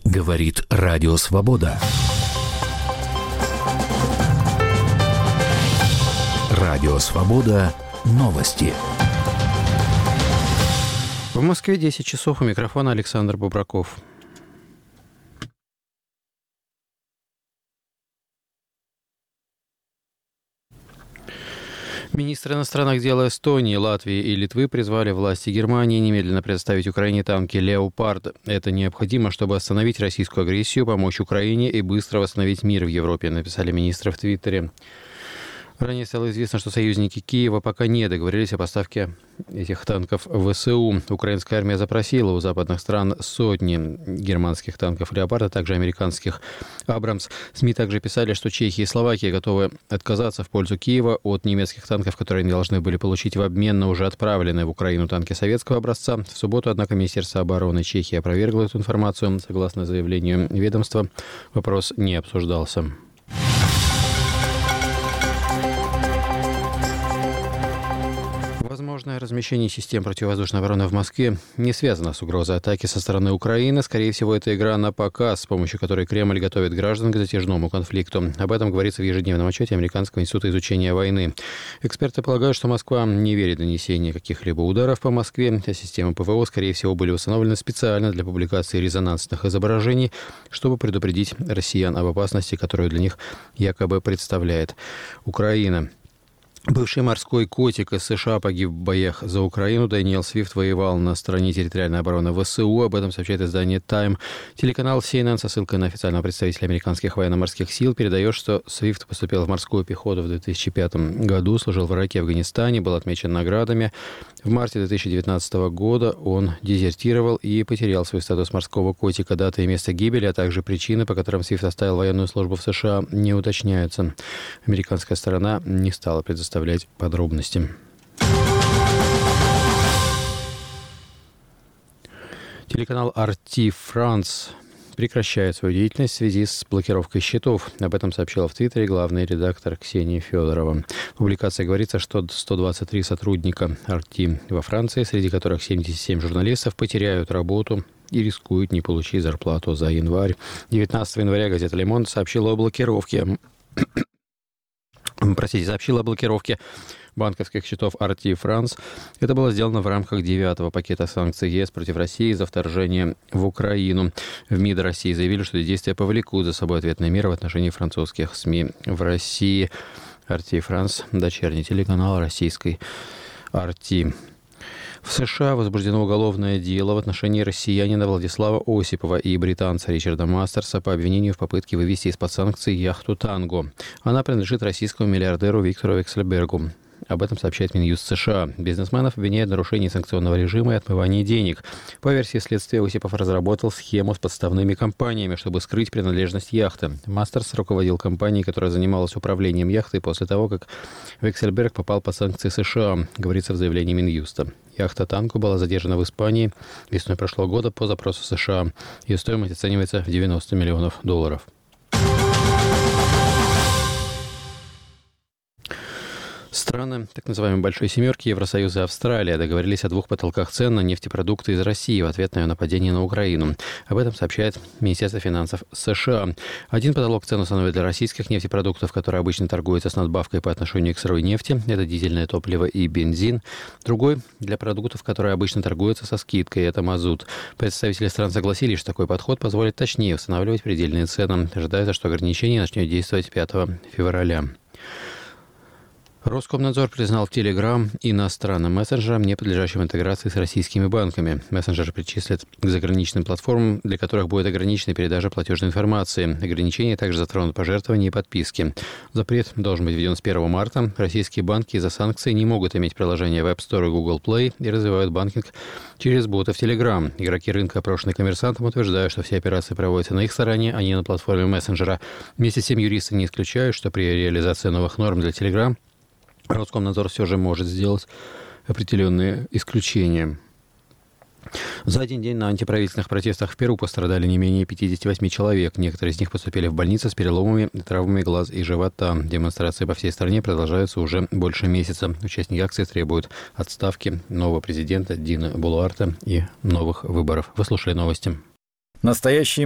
Говорит Радио Свобода. Радио Свобода. Новости. В Москве 10 часов. У микрофона Александр Бубраков. Министры иностранных дел Эстонии, Латвии и Литвы призвали власти Германии немедленно предоставить Украине танки «Леопард». Это необходимо, чтобы остановить российскую агрессию, помочь Украине и быстро восстановить мир в Европе, написали министры в Твиттере. Ранее стало известно, что союзники Киева пока не договорились о поставке этих танков в ВСУ. Украинская армия запросила у западных стран сотни германских танков «Леопард», а также американских «Абрамс». СМИ также писали, что Чехия и Словакия готовы отказаться в пользу Киева от немецких танков, которые они должны были получить в обмен на уже отправленные в Украину танки советского образца. В субботу, однако, Министерство обороны Чехии опровергло эту информацию. Согласно заявлению ведомства, вопрос не обсуждался. Возможное размещение систем противовоздушной обороны в Москве не связано с угрозой атаки со стороны Украины. Скорее всего, это игра на показ, с помощью которой Кремль готовит граждан к затяжному конфликту. Об этом говорится в ежедневном отчете Американского института изучения войны. Эксперты полагают, что Москва не верит в нанесение каких-либо ударов по Москве. А системы ПВО, скорее всего, были установлены специально для публикации резонансных изображений, чтобы предупредить россиян об опасности, которую для них якобы представляет Украина. Бывший морской котик из США погиб в боях за Украину. Дэниел Свифт воевал на стороне территориальной обороны ВСУ. Об этом сообщает издание Time. Телеканал CNN со ссылкой на официального представителя американских военно-морских сил передает, что Свифт поступил в морскую пехоту в 2005 году, служил в Ираке и Афганистане, был отмечен наградами. В марте 2019 года он дезертировал и потерял свой статус морского котика. Дата и место гибели, а также причины, по которым Свифт оставил военную службу в США, не уточняются. Американская сторона не стала предоставлять подробности. Телеканал RT France прекращает свою деятельность в связи с блокировкой счетов. Об этом сообщила в Твиттере главный редактор Ксения Федорова. В публикации говорится, что 123 сотрудника RT во Франции, среди которых 77 журналистов, потеряют работу и рискуют не получить зарплату за январь. 19 января газета «Le Monde» сообщила о блокировке банковских счетов RT France. Это было сделано в рамках 9-го пакета санкций ЕС против России за вторжение в Украину. В МИД России заявили, что действия повлекут за собой ответные меры в отношении французских СМИ в России. RT France – дочерний телеканал российской RT. В США возбуждено уголовное дело в отношении россиянина Владислава Осипова и британца Ричарда Мастерса по обвинению в попытке вывести из-под санкций яхту «Танго». Она принадлежит российскому миллиардеру Виктору Вексельбергу. Об этом сообщает Минюст США. Бизнесменов обвиняют в нарушении санкционного режима и отмывании денег. По версии следствия, Осипов разработал схему с подставными компаниями, чтобы скрыть принадлежность яхты. Мастерс руководил компанией, которая занималась управлением яхтой после того, как Вексельберг попал под санкции США, говорится в заявлении Минюста. Яхта «Танго» была задержана в Испании весной прошлого года по запросу США. Ее стоимость оценивается в $90 миллионов. Страны так называемой «Большой семерки» Евросоюз и Австралия договорились о двух потолках цен на нефтепродукты из России в ответ на ее нападение на Украину. Об этом сообщает Министерство финансов США. Один потолок цен установит для российских нефтепродуктов, которые обычно торгуются с надбавкой по отношению к сырой нефти. Это дизельное топливо и бензин. Другой – для продуктов, которые обычно торгуются со скидкой. Это мазут. Представители стран согласились, что такой подход позволит точнее устанавливать предельные цены. Ожидается, что ограничение начнет действовать 5 февраля. Роскомнадзор признал Telegram иностранным мессенджером, не подлежащим интеграции с российскими банками. Мессенджер причислят к заграничным платформам, для которых будет ограничена передача платежной информации. Ограничения также затронут пожертвования и подписки. Запрет должен быть введен с 1 марта. Российские банки из-за санкций не могут иметь приложения в App Store и Google Play и развивают банкинг через ботов Telegram. Игроки рынка, опрошенные «Коммерсантом», утверждают, что все операции проводятся на их стороне, а не на платформе мессенджера. Вместе с тем юристы не исключают, что при реализации новых норм для Telegram Роскомнадзор все же может сделать определенные исключения. За один день на антиправительственных протестах в Перу пострадали не менее 58 человек. Некоторые из них поступили в больницы с переломами и травмами глаз и живота. Демонстрации по всей стране продолжаются уже больше месяца. Участники акции требуют отставки нового президента Дина Болуарте и новых выборов. Вы слушали новости. Настоящие